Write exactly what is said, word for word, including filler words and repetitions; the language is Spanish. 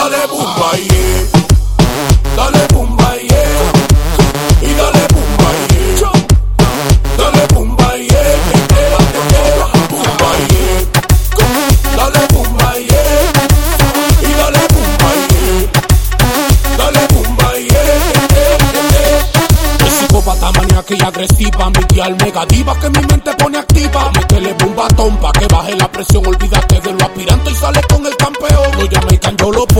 dale bumba, yeah. Dale bumba, yeah. Y dale bumba, yeah. Dale bumba, yeah. Bumba, yeah. Dale bumba, yeah. Y dale bumba, yeah. Dale bumba, yeah. Es psicópata, maníaca y agresiva, mi tía al mega diva que mi mente pone activa. Métele bumbatón pa' que baje la presión, olvídate de lo aspirante y sale con el campeón. Los Jamaican yo lo pongo.